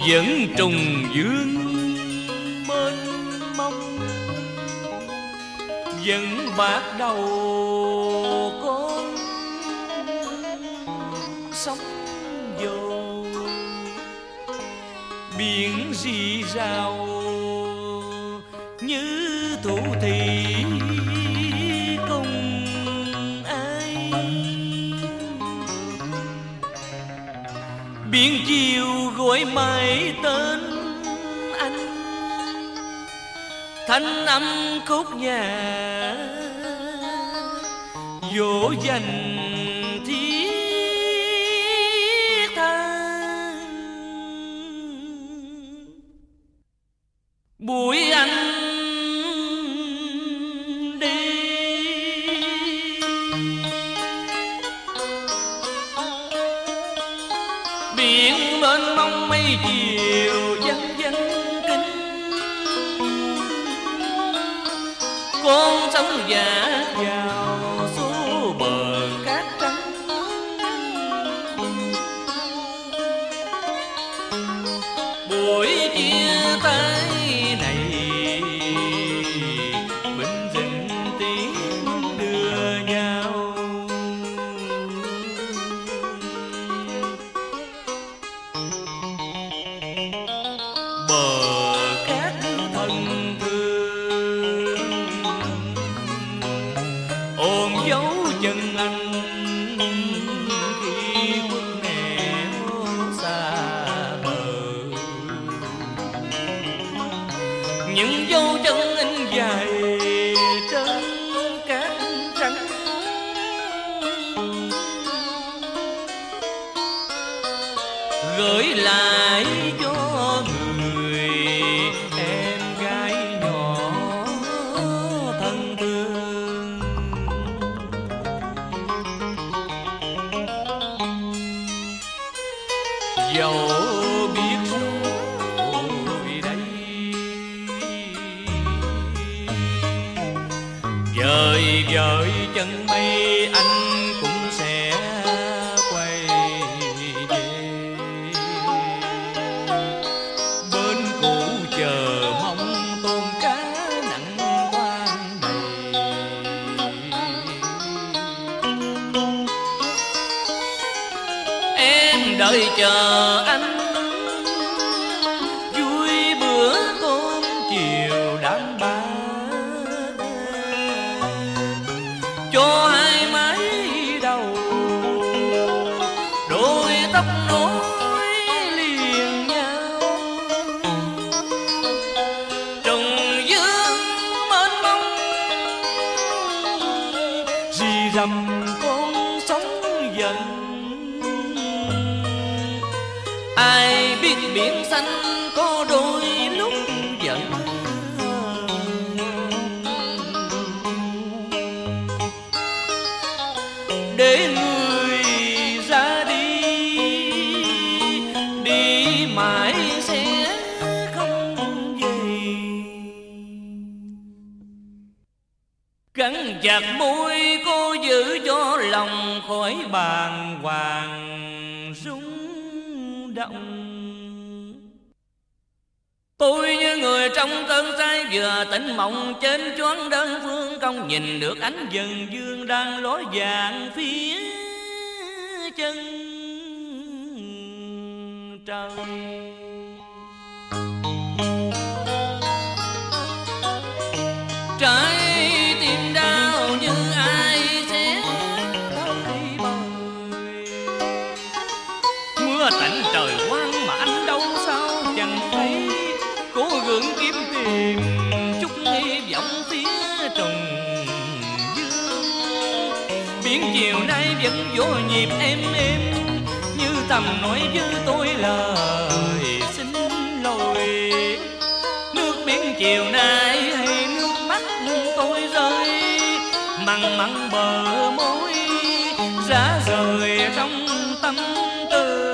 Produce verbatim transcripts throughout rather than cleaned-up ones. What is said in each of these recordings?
vẫn trùng dương mênh mông, vẫn bạc đầu con sóng dầu, biển rì rào như thủ thị cùng ai. Biển chiều gọi mãi tên anh, thanh âm khúc nhà dỗ dành thiết tha. Buổi anh đi biển mênh mông mây chiều văng văng kính, con sóng dạt vào số bờ cát trắng. Buổi chia tay này bình rình tiếng đưa nhau, bờ cát thân thương ôm dấu chân anh khi khuất nẻo xa bờ. Những dấu chân anh dài trên cát trắng, gửi lại cho người em gái nhỏ thân thương. Dẫu biết rồi đây dời dời chân mây, anh cũng sẽ quay về bên cũ chờ mong tôm cá nặng quan đầy. Em đợi chờ anh vui bữa cơm chiều đám ba, cho hai mái đầu đôi tóc nối liền nhau. Trùng dương mênh mông rì rầm con sóng dần, ai biết biển xanh có đôi lúc giận. Để người ra đi, đi mãi sẽ không về. Cắn chặt môi cô giữ cho lòng khỏi bàng hoàng rung động. Tôi như người trong cơn say vừa tỉnh mộng, trên choáng đơn phương công nhìn được ánh dần dương đang lối vàng phía chân trời. Trái tim đau như ai sẽ thôi bời, mưa tạnh trời quang mà anh đâu sao chẳng thấy. Cố gắng kiếm tìm chút hy vọng phía trùng dương, biển chiều nay vẫn vô nhịp êm êm, như thầm nói với tôi lời xin lỗi. Nước biển chiều nay hay nước mắt tôi rơi, mặn mặn bờ môi rã rời trong tâm tư.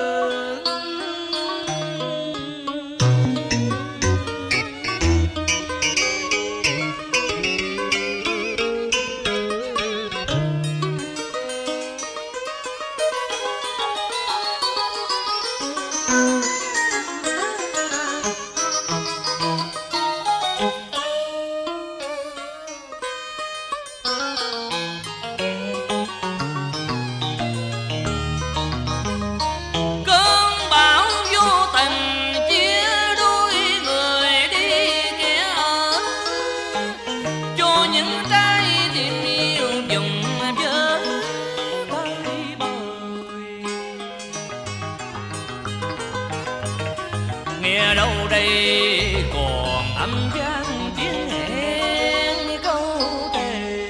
nghe đâu đây còn âm vang tiếng hẹn câu thề.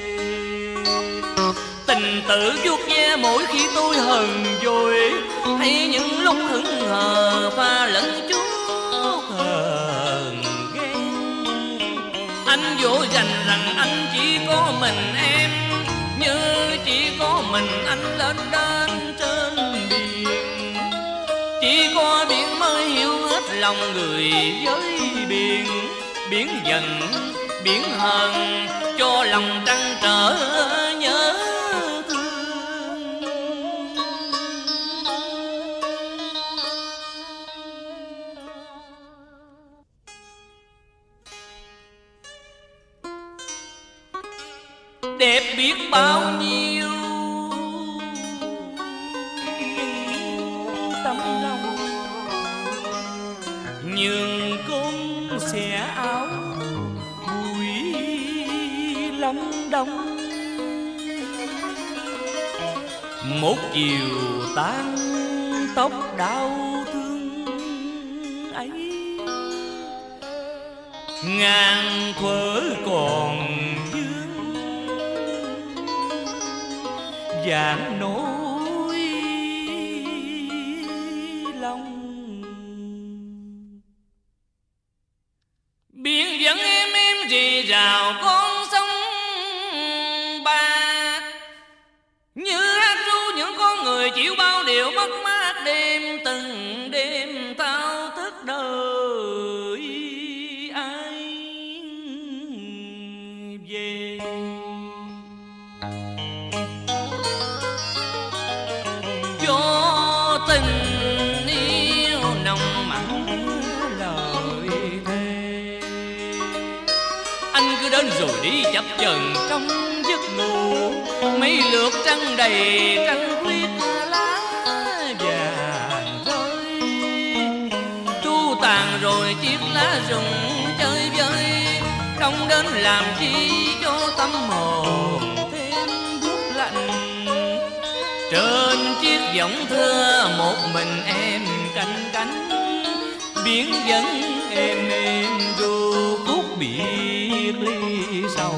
Tình tự vuốt ve mỗi khi tôi hờn dỗi, hay những lúc hững hờ pha lẫn chút hờn ghen. Anh dỗ dành rằng anh chỉ có mình em, như chỉ có mình anh lên đến trên biển. Chỉ có biển mới hiểu hết lòng người với biển. Biển giận, biển hờn, cho lòng trăn trở nhớ thương. Đẹp biết bao nhiêu tấm lòng, nhưng cũng xẻ áo bụi lắm đông. Một chiều tan tóc đau thương ấy, ngàn thuở còn vương vàng nỗi lòng. Biển dẫn em em rì rào con sông bạc, như hát ru những con người chịu bao điều mất mát. Đêm từng đêm thao thức đời ai về. Cho tình yêu nồng mặn lời thề, anh cứ đến rồi đi chập chờn trong giấc ngủ. Mấy lượt trăng đầy trăng khuyết lá vàng rơi, tru tàn rồi chiếc lá rụng chơi vơi. Không đến làm chi cho tâm hồn thêm buốt lạnh. Trên chiếc võng thưa một mình em canh cánh, biển vẫn êm êm ru khúc biệt ly sầu.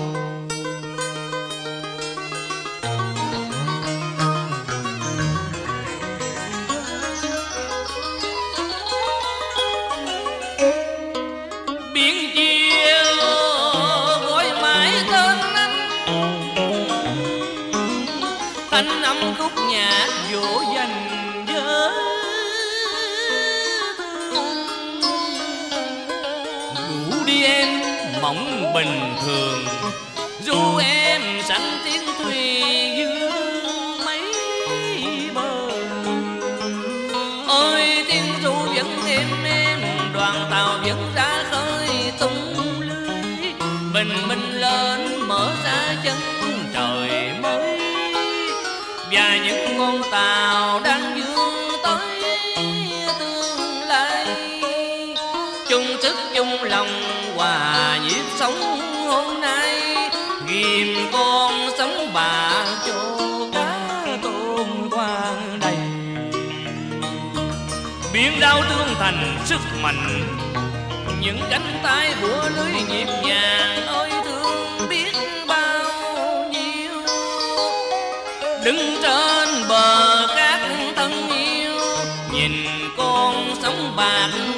Biển chiều gọi mãi tên anh, thanh âm khúc nhạc dỗ dành với thương. Ngủ đi em mộng bình thường, ru em sẵn tiếng thuyền dương mấy bờ. Ôi tiếng ru vẫn êm êm, đoàn tàu vẫn ra khơi tung lưới. Bình minh lên mở ra chân trời mới, và những con tàu đang vươn tới tương lai. Chung sức chung lòng hòa nhịp sống hôm nay, ghim con sống bà cho cá tôm khoan đầy. Biển đau tương thành sức mạnh, những cánh tay của lưới nhịp nhàng. Ôi thương biết bao nhiêu, đứng trên bờ cát thân yêu, nhìn con sóng bạc